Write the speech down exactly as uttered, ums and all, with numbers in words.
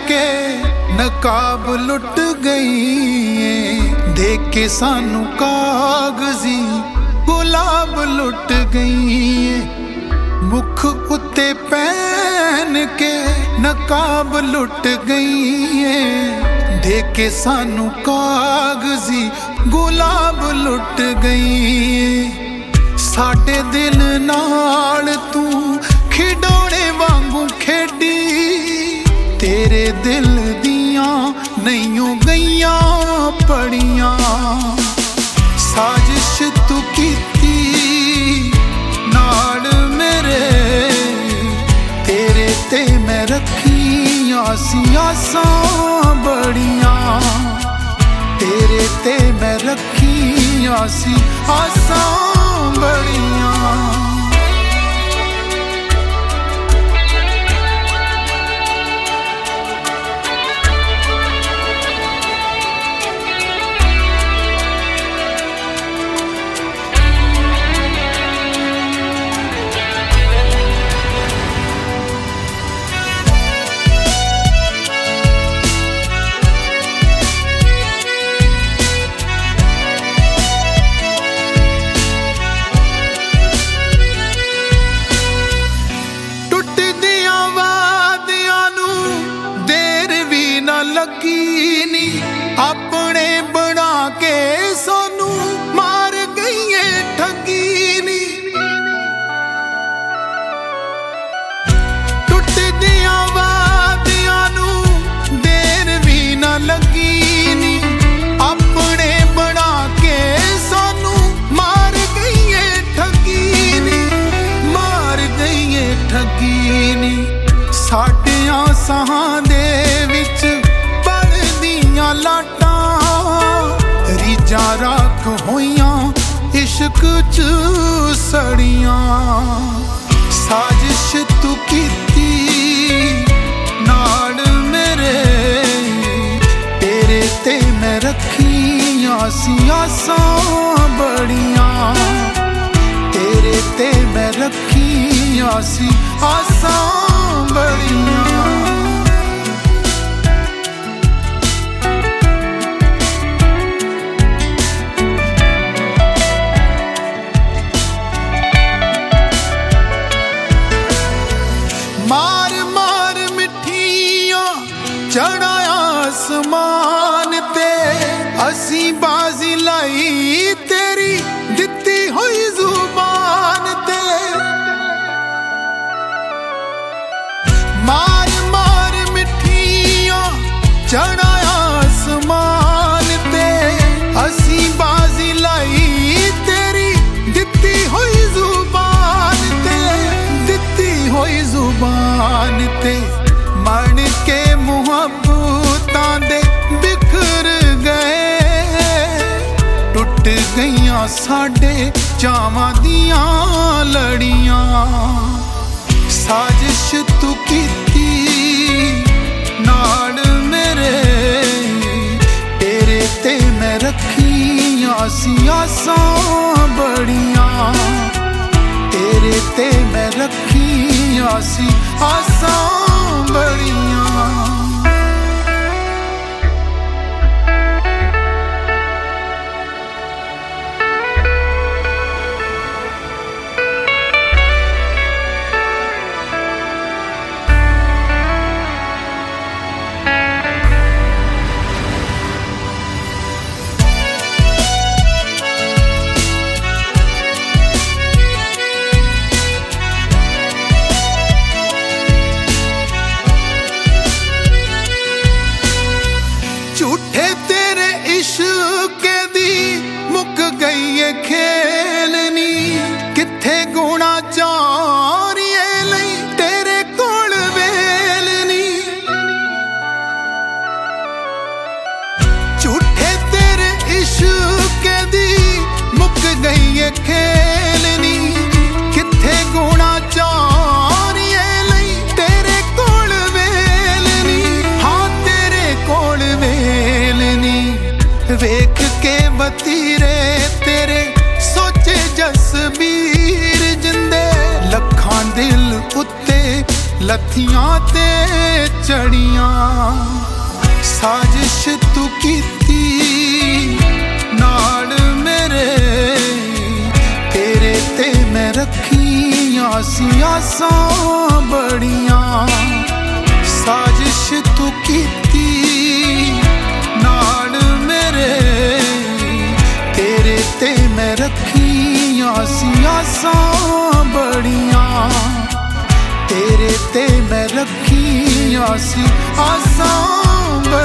के नकाब लुट गई है, देख के सानू कागजी गुलाब लुट गई है। मुख उत्ते पहन के नकाब लुट गई है, देख के सानू कागजी गुलाब लुट गई है। साडे दिल नाल तू खिडौने वांगू खेडी, तेरे दिल दियां नहीं गईयां पड़ियां। साजिश तू कीती नाल मेरे, तेरे ते मैं रखियां सी आसां बड़ियां, तेरे ते मैं रखियां सी आसां बड़ियां। लगी नी अपने बना के सानू मार गई है ठगी नी। टुट दिया वादियां नू देर भी ना लगी नी, अपने बना के सानू मार गई है ठगी नी, मार गई है ठगी नी। साडियां साहां दे विच लाटां रीजां राख होइयां इश्क च सड़ियां। साजिश तू कीती नाल मेरे, तेरे ते मैं रखियां सी आसां बड़ियां, तेरे ते मैं रखियां सी आसां बड़ियां। मार मार मिठियां चढ़ा आसमान ते, असी बाजी लाई तेरी दिती हुई जुबान ते। मार मार मिठियां चढ़ा आसमान ते, असी बाजी लाई तेरी दिती हुई जुबान ते, दिती हुई जुबान ते। मन के मुहब्बतां दे बिखर गए, टुट गईयां साडे चावां दियां लड़ियां। साजिश तू कीती नाल मेरे, तेरे ते मैं रखियां सी आसां बड़ियां, तेरे ते मैं रखियां सी आसां बड़ियां। झूठे तेरे इश्क दी मुक गई है खेलनी, किथे गुणा चारिए लई तेरे कोल वेलनी। झूठे तेरे इश्क दी मुक गई है खेलनी, किथे गुणा चारिए लई तेरे कोल वेलनी। हाँ तेरे कोल वेलनी, वेख के वतीरे तेरे सोचे जसबीर जिंदे, लखां दिल उत्ते लत्थियां ते चढ़ियां साजिश तू कीती नाल मेरे तेरे ते मैं रखियां सी आसां बड़ियां साजिश तू कीती नाल मेरे तेरे ते मैं रखियां सी आसां बड़ियां तेरे ते मैं रखियां सी आसां